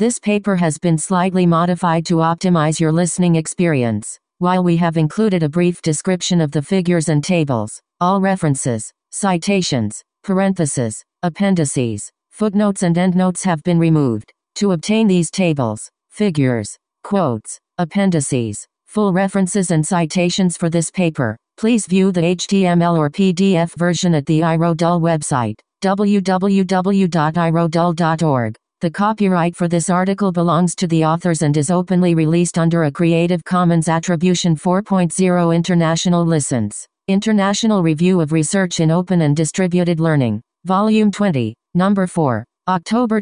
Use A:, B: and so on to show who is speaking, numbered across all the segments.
A: This paper has been slightly modified to optimize your listening experience. While we have included a brief description of the figures and tables, all references, citations, parentheses, appendices, footnotes and endnotes have been removed. To obtain these tables, figures, quotes, appendices, full references and citations for this paper, please view the HTML or PDF version at the iRodul website, www.irodul.org. The copyright for this article belongs to the authors and is openly released under a Creative Commons Attribution 4.0 International License. International Review of Research in Open and Distributed Learning. Volume 20, Number 4, October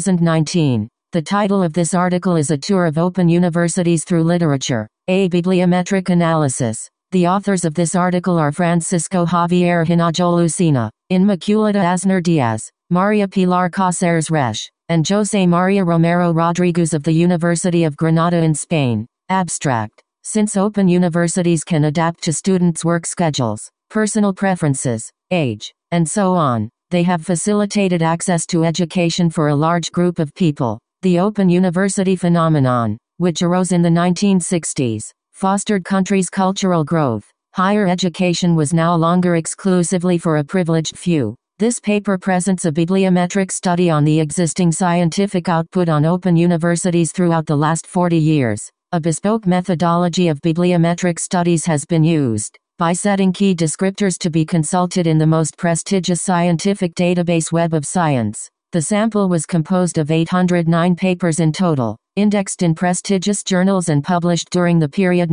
A: 2019. The title of this article is A Tour of Open Universities Through Literature, a Bibliometric Analysis. The authors of this article are Francisco Javier Hinojo Lucena, Inmaculada Aznar Diaz, Maria Pilar Cáceres Resch, and José María Romero Rodríguez of the University of Granada in Spain. Abstract. Since open universities can adapt to students' work schedules, personal preferences, age, and so on, they have facilitated access to education for a large group of people. The open university phenomenon, which arose in the 1960s, fostered countries' cultural growth. Higher education was no longer exclusively for a privileged few. This paper presents a bibliometric study on the existing scientific output on open universities throughout the last 40 years. A bespoke methodology of bibliometric studies has been used, by setting key descriptors to be consulted in the most prestigious scientific database Web of Science. The sample was composed of 809 papers in total, indexed in prestigious journals and published during the period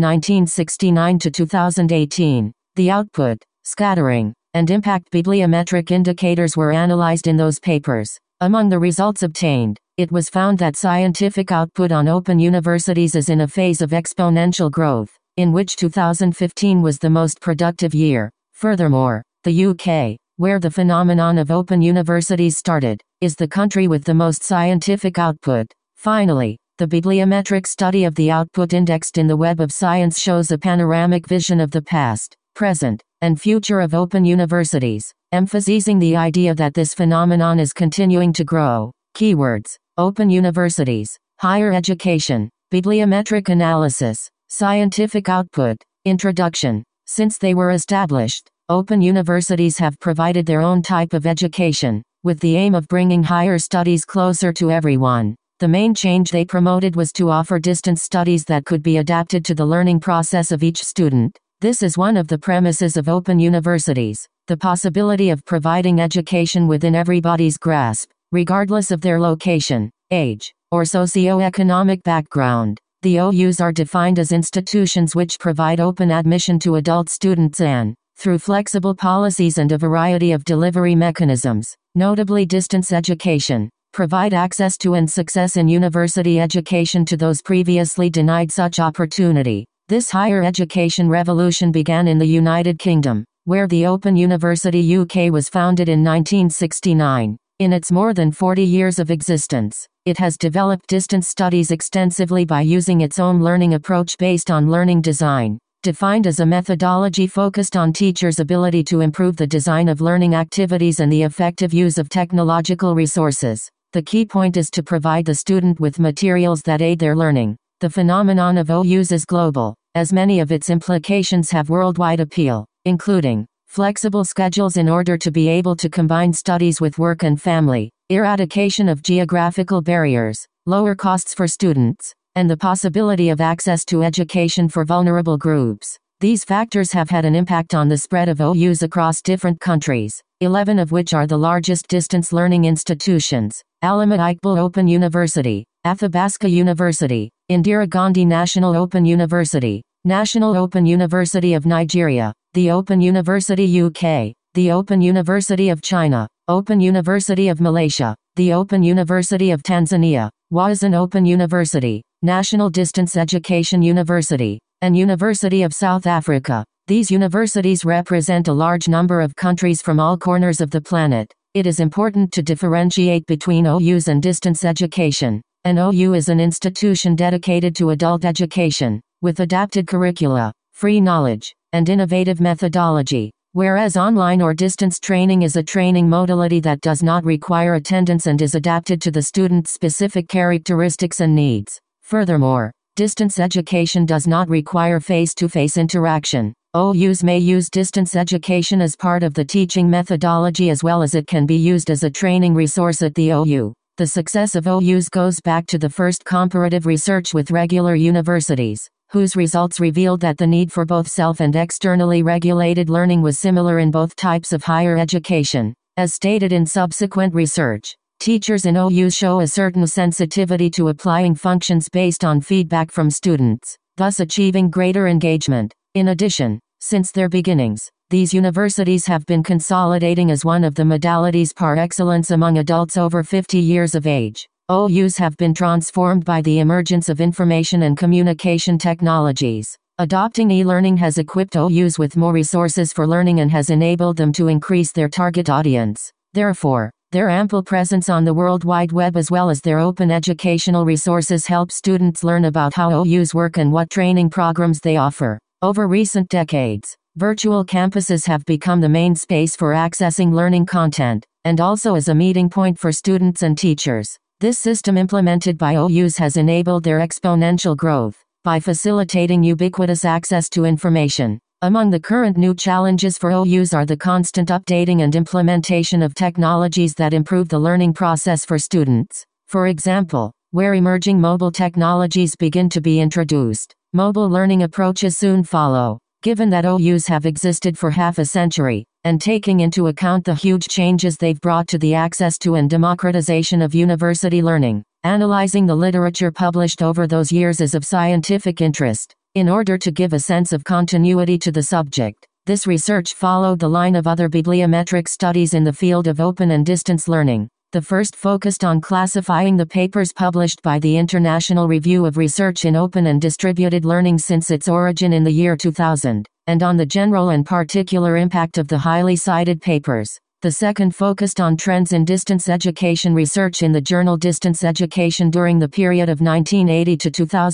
A: 1969 to 2018. The output, scattering, and impact bibliometric indicators were analyzed in those papers. Among the results obtained, it was found that scientific output on open universities is in a phase of exponential growth, in which 2015 was the most productive year. Furthermore, the UK, where the phenomenon of open universities started, is the country with the most scientific output. Finally, the bibliometric study of the output indexed in the Web of Science shows a panoramic vision of the past, present, and future of open universities, emphasizing the idea that this phenomenon is continuing to grow. Keywords: open universities, higher education, bibliometric analysis, scientific output. Introduction. Since they were established, open universities have provided their own type of education, with the aim of bringing higher studies closer to everyone. The main change they promoted was to offer distance studies that could be adapted to the learning process of each student. This is one of the premises of open universities, the possibility of providing education within everybody's grasp, regardless of their location, age, or socio-economic background. The OUs are defined as institutions which provide open admission to adult students and, through flexible policies and a variety of delivery mechanisms, notably distance education, provide access to and success in university education to those previously denied such opportunity. This higher education revolution began in the United Kingdom, where the Open University UK was founded in 1969. In its more than 40 years of existence, it has developed distance studies extensively by using its own learning approach based on learning design, defined as a methodology focused on teachers' ability to improve the design of learning activities and the effective use of technological resources. The key point is to provide the student with materials that aid their learning. The phenomenon of OUs is global, as many of its implications have worldwide appeal, including flexible schedules in order to be able to combine studies with work and family, eradication of geographical barriers, lower costs for students, and the possibility of access to education for vulnerable groups. These factors have had an impact on the spread of OUs across different countries, 11 of which are the largest distance learning institutions: Allama Iqbal Open University, Athabasca University, Indira Gandhi National Open University, National Open University of Nigeria, the Open University UK, the Open University of China, Open University of Malaysia, the Open University of Tanzania, Wazan Open University, National Distance Education University, and University of South Africa. These universities represent a large number of countries from all corners of the planet. It is important to differentiate between OUs and distance education. An OU is an institution dedicated to adult education, with adapted curricula, free knowledge, and innovative methodology. Whereas online or distance training is a training modality that does not require attendance and is adapted to the student's specific characteristics and needs. Furthermore, distance education does not require face-to-face interaction. OUs may use distance education as part of the teaching methodology as well as it can be used as a training resource at the OU. The success of OUs goes back to the first comparative research with regular universities, whose results revealed that the need for both self and externally regulated learning was similar in both types of higher education. As stated in subsequent research, teachers in OUs show a certain sensitivity to applying functions based on feedback from students, thus achieving greater engagement. In addition, since their beginnings, these universities have been consolidating as one of the modalities par excellence among adults over 50 years of age. OUs have been transformed by the emergence of information and communication technologies. Adopting e-learning has equipped OUs with more resources for learning and has enabled them to increase their target audience. Therefore, their ample presence on the World Wide Web as well as their open educational resources help students learn about how OUs work and what training programs they offer. Over recent decades, virtual campuses have become the main space for accessing learning content, and also as a meeting point for students and teachers. This system implemented by OUs has enabled their exponential growth, by facilitating ubiquitous access to information. Among the current new challenges for OUs are the constant updating and implementation of technologies that improve the learning process for students. For example, where emerging mobile technologies begin to be introduced, mobile learning approaches soon follow. Given that OUs have existed for half a century, and taking into account the huge changes they've brought to the access to and democratization of university learning, analyzing the literature published over those years is of scientific interest. In order to give a sense of continuity to the subject, this research followed the line of other bibliometric studies in the field of open and distance learning. The first focused on classifying the papers published by the International Review of Research in Open and Distributed Learning since its origin in the year 2000, and on the general and particular impact of the highly cited papers. The second focused on trends in distance education research in the journal Distance Education during the period of 1980 to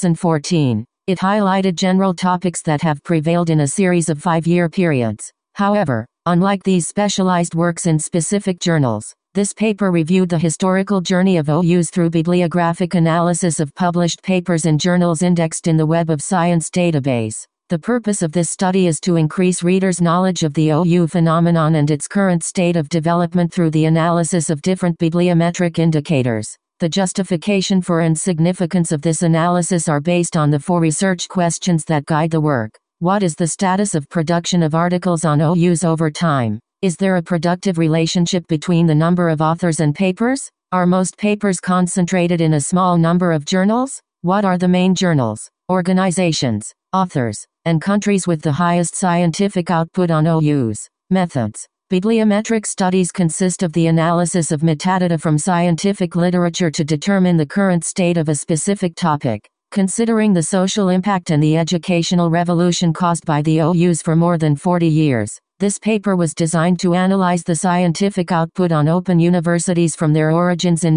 A: 2014. It highlighted general topics that have prevailed in a series of 5-year periods. However, unlike these specialized works in specific journals, this paper reviewed the historical journey of OUs through bibliographic analysis of published papers in journals indexed in the Web of Science database. The purpose of this study is to increase readers' knowledge of the OU phenomenon and its current state of development through the analysis of different bibliometric indicators. The justification for and significance of this analysis are based on the 4 research questions that guide the work. What is the status of production of articles on OUs over time? Is there a productive relationship between the number of authors and papers? Are most papers concentrated in a small number of journals? What are the main journals, organizations, authors, and countries with the highest scientific output on OUs? Methods. Bibliometric studies consist of the analysis of metadata from scientific literature to determine the current state of a specific topic. Considering the social impact and the educational revolution caused by the OUs for more than 40 years, this paper was designed to analyze the scientific output on open universities from their origins in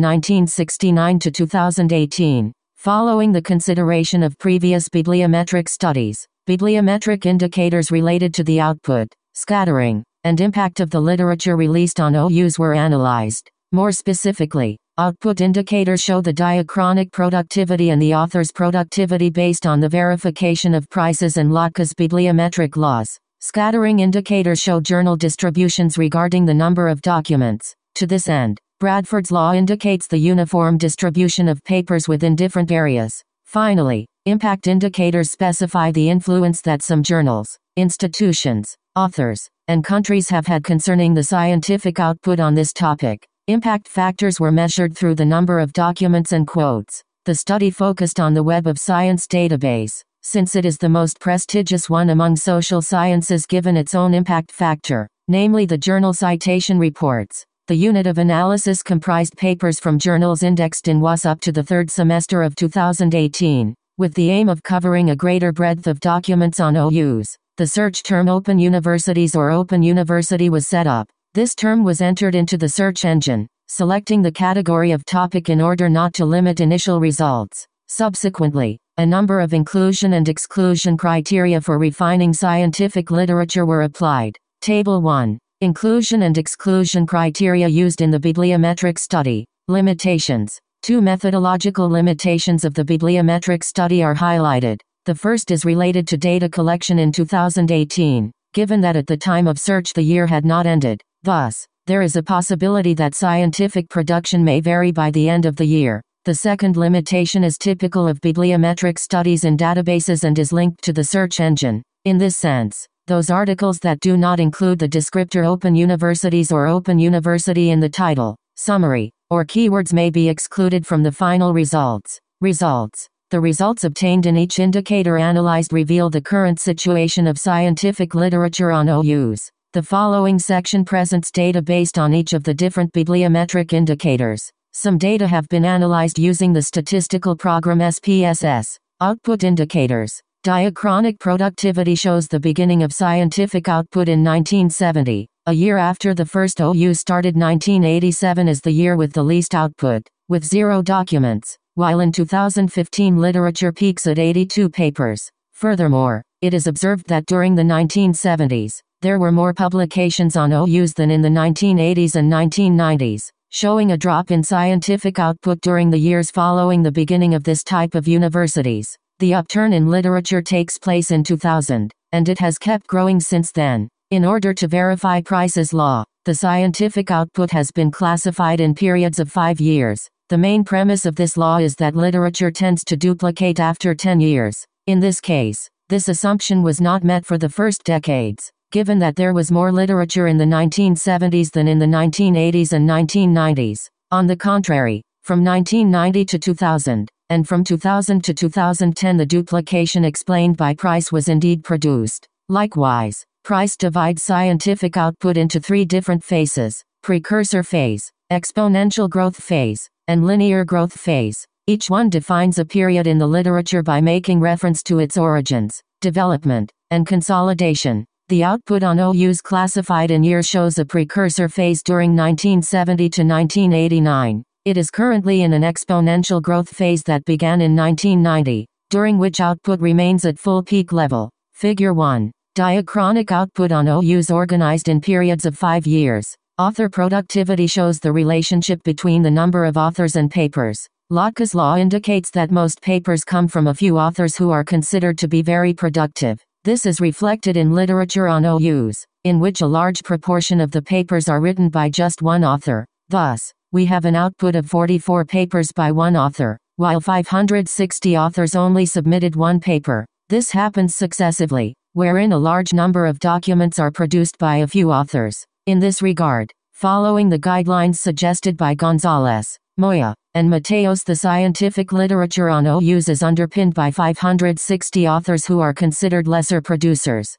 A: 1969 to 2018. Following the consideration of previous bibliometric studies, bibliometric indicators related to the output, scattering, and impact of the literature released on OUs were analyzed. More specifically, output indicators show the diachronic productivity and the author's productivity based on the verification of prices and Lotka's bibliometric laws. Scattering indicators show journal distributions regarding the number of documents. To this end, Bradford's law indicates the uniform distribution of papers within different areas. Finally, impact indicators specify the influence that some journals, institutions, authors, and countries have had concerning the scientific output on this topic. Impact factors were measured through the number of documents and quotes. The study focused on the Web of Science database, since it is the most prestigious one among social sciences given its own impact factor, namely the journal citation reports. The unit of analysis comprised papers from journals indexed in WAS up to the 3rd semester of 2018, with the aim of covering a greater breadth of documents on OUs. The search term Open Universities or Open University was set up. This term was entered into the search engine, selecting the category of topic in order not to limit initial results. Subsequently, a number of inclusion and exclusion criteria for refining scientific literature were applied. Table 1. Inclusion and exclusion criteria used in the bibliometric study. Limitations. Two methodological limitations of the bibliometric study are highlighted. The first is related to data collection in 2018, given that at the time of search the year had not ended. Thus, there is a possibility that scientific production may vary by the end of the year. The second limitation is typical of bibliometric studies in databases and is linked to the search engine. In this sense, those articles that do not include the descriptor Open Universities or Open University in the title, summary, or keywords may be excluded from the final results. Results. The results obtained in each indicator analyzed reveal the current situation of scientific literature on OUs. The following section presents data based on each of the different bibliometric indicators. Some data have been analyzed using the statistical program SPSS. Output indicators. Diachronic productivity shows the beginning of scientific output in 1970. A year after the first OU started, 1987 is the year with the least output, with 0 documents, while in 2015 literature peaks at 82 papers. Furthermore, it is observed that during the 1970s, there were more publications on OUs than in the 1980s and 1990s, showing a drop in scientific output during the years following the beginning of this type of universities. The upturn in literature takes place in 2000, and it has kept growing since then. In order to verify Price's law, the scientific output has been classified in periods of 5 years. The main premise of this law is that literature tends to duplicate after 10 years. In this case, this assumption was not met for the first decades, given that there was more literature in the 1970s than in the 1980s and 1990s. On the contrary, from 1990 to 2000, and from 2000 to 2010 the duplication explained by Price was indeed produced. Likewise, Price divides scientific output into 3 different phases: precursor phase, exponential growth phase, and linear growth phase. Each one defines a period in the literature by making reference to its origins, development, and consolidation. The output on OUs classified in years shows a precursor phase during 1970 to 1989. It is currently in an exponential growth phase that began in 1990, during which output remains at full peak level. Figure 1. Diachronic output on OUs organized in periods of 5 years. Author productivity shows the relationship between the number of authors and papers. Lotka's law indicates that most papers come from a few authors who are considered to be very productive. This is reflected in literature on OUs, in which a large proportion of the papers are written by just one author. Thus, we have an output of 44 papers by one author, while 560 authors only submitted one paper. This happens successively, wherein a large number of documents are produced by a few authors. In this regard, following the guidelines suggested by Gonzalez, Moya, and Mateos, the scientific literature on OUs is underpinned by 560 authors who are considered lesser producers,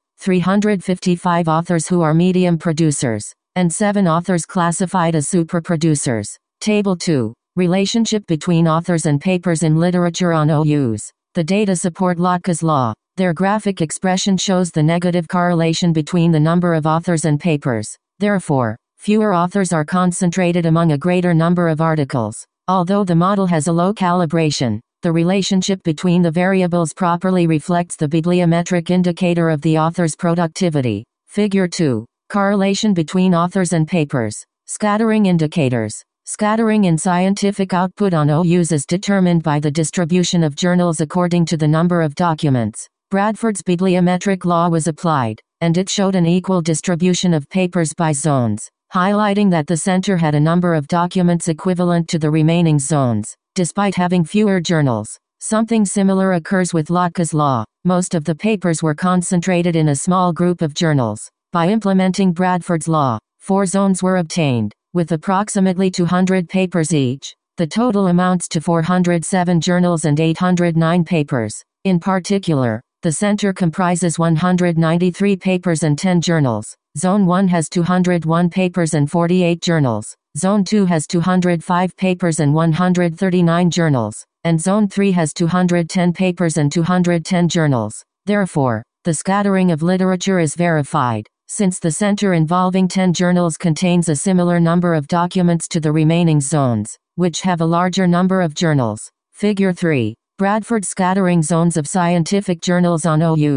A: 355 authors who are medium producers, and 7 authors classified as super producers. Table 2. Relationship between authors and papers in literature on OUs. The data support Lotka's law. Their graphic expression shows the negative correlation between the number of authors and papers. Therefore, fewer authors are concentrated among a greater number of articles. Although the model has a low calibration, the relationship between the variables properly reflects the bibliometric indicator of the author's productivity. Figure 2. Correlation between authors and papers. Scattering indicators. Scattering in scientific output on OUs is determined by the distribution of journals according to the number of documents. Bradford's bibliometric law was applied, and it showed an equal distribution of papers by zones, highlighting that the center had a number of documents equivalent to the remaining zones, despite having fewer journals. Something similar occurs with Lotka's law. Most of the papers were concentrated in a small group of journals. By implementing Bradford's law, 4 zones were obtained, with approximately 200 papers each. The total amounts to 407 journals and 809 papers. In particular, the center comprises 193 papers and 10 journals. Zone 1 has 201 papers and 48 journals. Zone 2 has 205 papers and 139 journals. And Zone 3 has 210 papers and 210 journals. Therefore, the scattering of literature is verified, since the center involving 10 journals contains a similar number of documents to the remaining zones, which have a larger number of journals. Figure 3. Bradford scattering zones of scientific journals on OUs.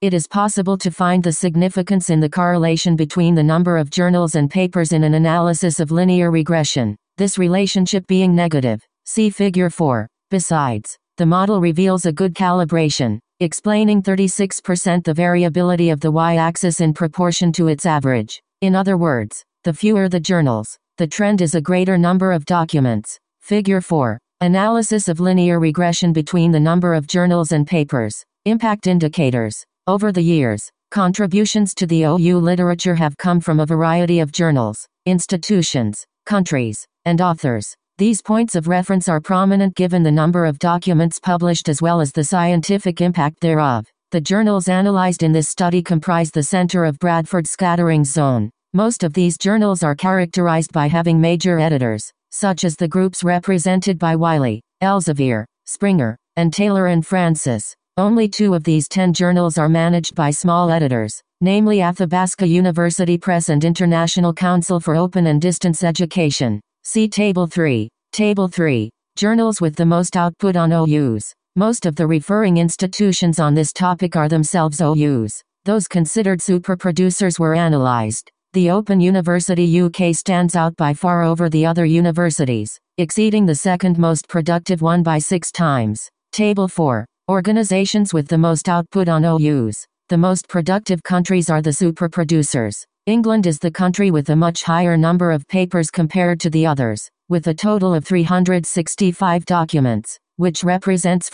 A: It is possible to find the significance in the correlation between the number of journals and papers in an analysis of linear regression, this relationship being negative. See Figure 4. Besides, the model reveals a good calibration, explaining 36% the variability of the y-axis in proportion to its average. In other words, the fewer the journals, the trend is a greater number of documents. Figure 4. Analysis of linear regression between the number of journals and papers. Impact indicators. Over the years, contributions to the OU literature have come from a variety of journals, institutions, countries, and authors. These points of reference are prominent given the number of documents published as well as the scientific impact thereof. The journals analyzed in this study comprise the center of Bradford scattering zone. Most of these journals are characterized by having major editors, such as the groups represented by Wiley, Elsevier, Springer, and Taylor and Francis. Only 2 of these 10 journals are managed by small editors, namely Athabasca University Press and International Council for Open and Distance Education. See Table 3. Table 3. Journals with the most output on OUs. Most of the referring institutions on this topic are themselves OUs. Those considered superproducers were analyzed. The Open University UK stands out by far over the other universities, exceeding the second most productive one by 6 times. Table 4. Organizations with the most output on OUs. The most productive countries are the superproducers. England is the country with a much higher number of papers compared to the others, with a total of 365 documents, which represents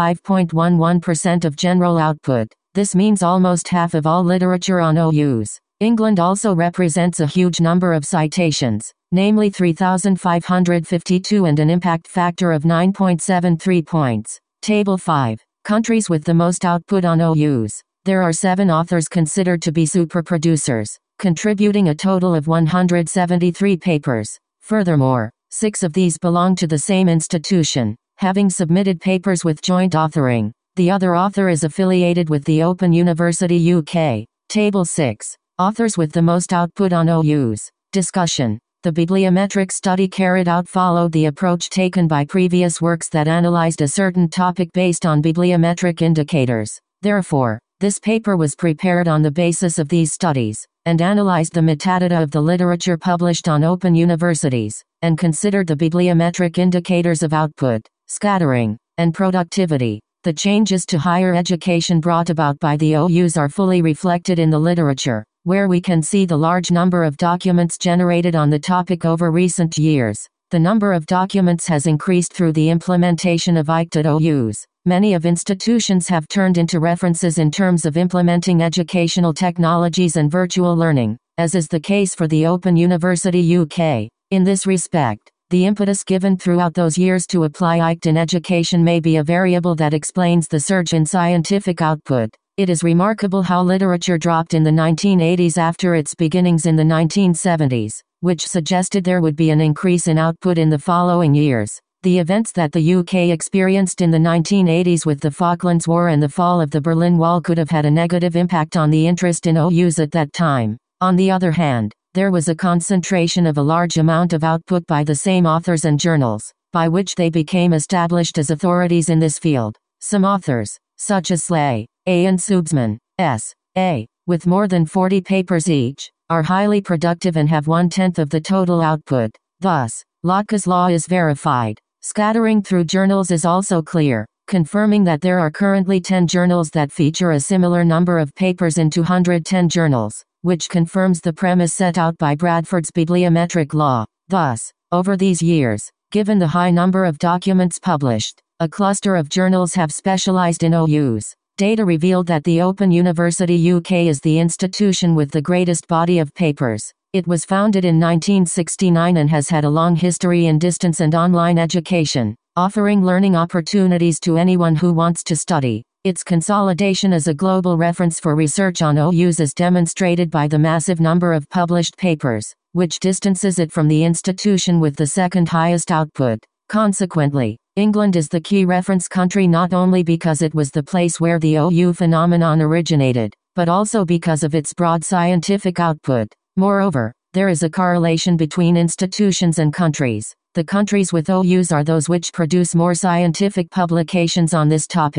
A: 45.11% of general output. This means almost half of all literature on OUs. England also represents a huge number of citations, namely 3,552 and an impact factor of 9.73 points. Table 5. Countries with the most output on OUs. There are 7 authors considered to be superproducers, contributing a total of 173 papers. Furthermore, 6 of these belong to the same institution, having submitted papers with joint authoring. The other author is affiliated with the Open University UK. Table 6. Authors with the most output on OUs. Discussion. The bibliometric study carried out followed the approach taken by previous works that analyzed a certain topic based on bibliometric indicators. Therefore, this paper was prepared on the basis of these studies, and analyzed the metadata of the literature published on open universities, and considered the bibliometric indicators of output, scattering, and productivity. The changes to higher education brought about by the OUs are fully reflected in the literature, where we can see the large number of documents generated on the topic over recent years. The number of documents has increased through the implementation of ICT at OUs. Many of institutions have turned into references in terms of implementing educational technologies and virtual learning, as is the case for the Open University UK. In this respect, the impetus given throughout those years to apply ICT in education may be a variable that explains the surge in scientific output. It is remarkable how literature dropped in the 1980s after its beginnings in the 1970s, which suggested there would be an increase in output in the following years. The events that the UK experienced in the 1980s with the Falklands War and the fall of the Berlin Wall could have had a negative impact on the interest in OUs at that time. On the other hand, there was a concentration of a large amount of output by the same authors and journals, by which they became established as authorities in this field. Some authors, such as Slay, A. and Subsman, S. A., with more than 40 papers each, are highly productive and have 1/10 of the total output. Thus, Lotka's law is verified. Scattering through journals is also clear, confirming that there are currently 10 journals that feature a similar number of papers in 210 journals, which confirms the premise set out by Bradford's bibliometric law. Thus, over these years, given the high number of documents published, a cluster of journals have specialized in OUs. Data revealed that the Open University UK is the institution with the greatest body of papers. It was founded in 1969 and has had a long history in distance and online education, offering learning opportunities to anyone who wants to study. Its consolidation as a global reference for research on OUs is demonstrated by the massive number of published papers, which distances it from the institution with the second highest output. Consequently, England is the key reference country not only because it was the place where the OU phenomenon originated, but also because of its broad scientific output. Moreover, there is a correlation between institutions and countries. The countries with OUs are those which produce more scientific publications on this topic.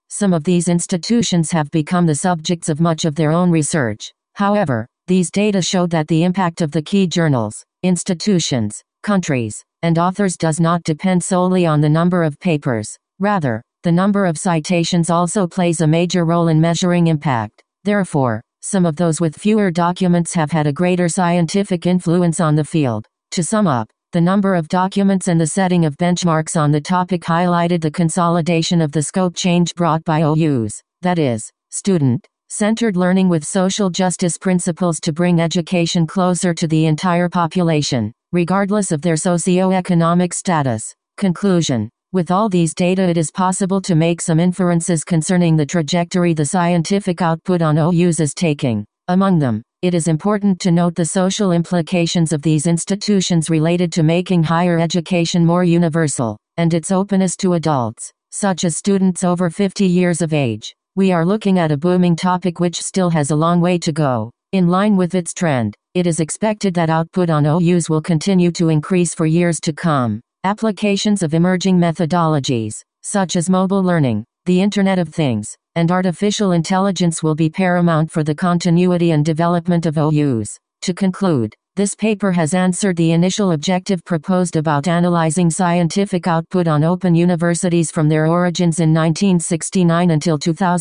A: Some of these institutions have become the subjects of much of their own research. However, these data showed that the impact of the key journals, institutions, countries, and authors does not depend solely on the number of papers. Rather, the number of citations also plays a major role in measuring impact. Therefore, some of those with fewer documents have had a greater scientific influence on the field. To sum up, the number of documents and the setting of benchmarks on the topic highlighted the consolidation of the scope change brought by OUs, that is, student-centered learning with social justice principles to bring education closer to the entire population, regardless of their socio-economic status. Conclusion. With all these data, it is possible to make some inferences concerning the trajectory the scientific output on OUs is taking. Among them, it is important to note the social implications of these institutions related to making higher education more universal, and its openness to adults, such as students over 50 years of age. We are looking at a booming topic which still has a long way to go. In line with its trend, it is expected that output on OUs will continue to increase for years to come. Applications of emerging methodologies, such as mobile learning, the Internet of Things, and artificial intelligence will be paramount for the continuity and development of OUs. To conclude, this paper has answered the initial objective proposed about analyzing scientific output on open universities from their origins in 1969 until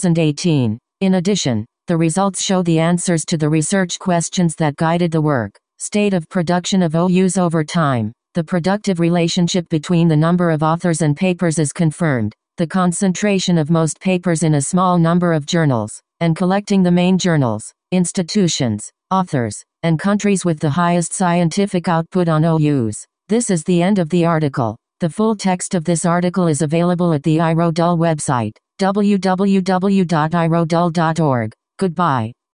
A: 2018. In addition, the results show the answers to the research questions that guided the work. State of production of OUs over time. The productive relationship between the number of authors and papers is confirmed. The concentration of most papers in a small number of journals, and collecting the main journals, institutions, authors, and countries with the highest scientific output on OUs. This is the end of the article. The full text of this article is available at the iRodul website, www.irodul.org. Goodbye.